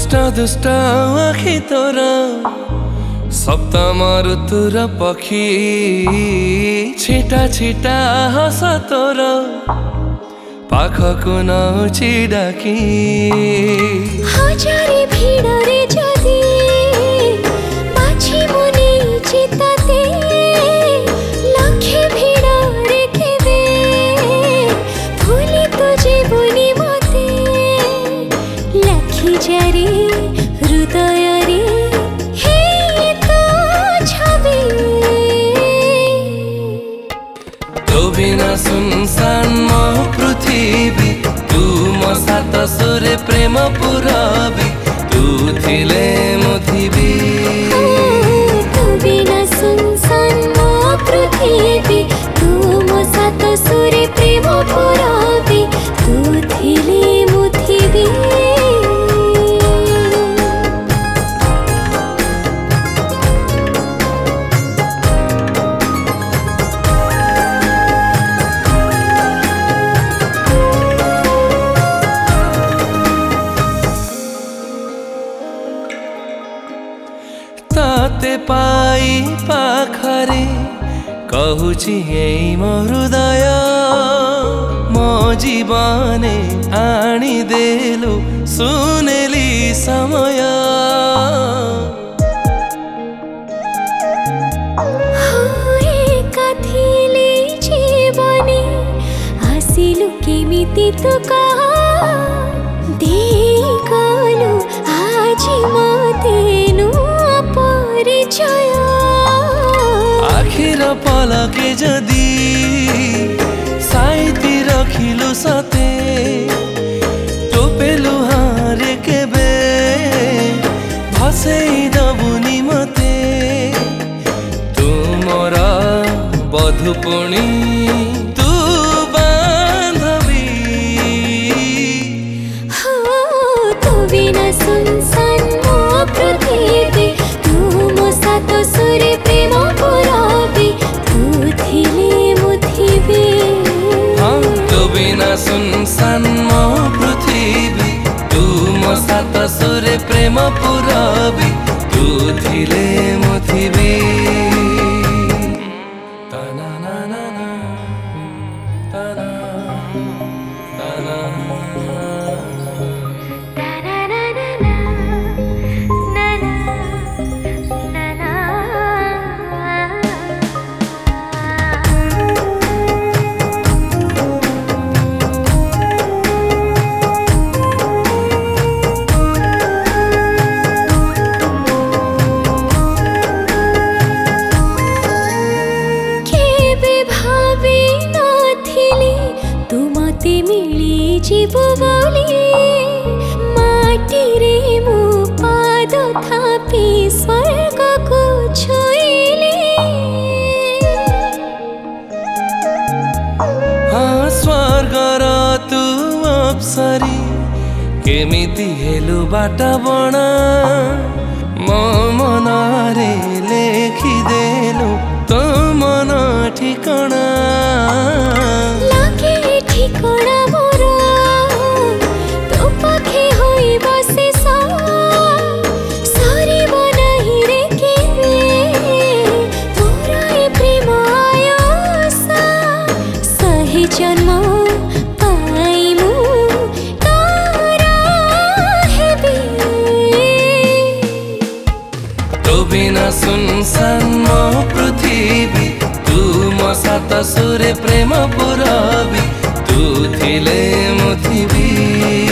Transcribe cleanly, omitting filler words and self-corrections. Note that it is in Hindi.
दुष्ट आखि तोर सप्तम ऋतुर पक्षी छिटा छिटा हस तोर पाखको नउची डाकी हजारे भिडरे जदि बाछी मुनि चिताते लक्षे भिडरे केबे भूली तो जीवनी मते लाखी जारी हृदय रे हे तो छवि तो बिना सुनसान म पृथ्वी तू मो सात सुरे प्रेम पुरबी तू थिले मुथिबी तू बिना सुनसान मो पृथ्वी तू मो सात सुरे प्रेम पुरबी तू थिले मुथिबी ताते पाई पाखरे कहूची एई मो हृदय मो जीवने आनी देलु सुनेली समय कथिले जीवने आसिलु केमिति तु कह देई गलु आजि मते परिचय आखिर पलके जदि साइती रखिलु सते टोपेलु हारे केबे भसेई दबुनी मते तुमर बधु पुणी तू बांधवी तू बिना सुनसान मो पृथ्वी तो सुरे प्रेम पुरबी तू थिले मुथिबी तो बिना सुनसान मो पृथ्वी तू मो सात सुरे प्रेम पुरबी तू थिले मुथिबी तना ना ना ना तना तना मिली जीवो बोली माटी रे मो पाद थापी स्वर्ग को छुईले स्वर्ग र तू अप्सरी केमिति हेलु बाटा बणा मो मन रे लेखिदेलु तो मन ठिकणा लागे ठिकणा मोर तो पाखे होई बसे सरीब नाही रे केबे मोर ए प्रेम आयसा सही जन्म पाई मु तारा हेबी तो बिना सुनसान मो पृथ्वी तू मो सात सुरे प्रेम पुरबी तू थिले मुथिबी।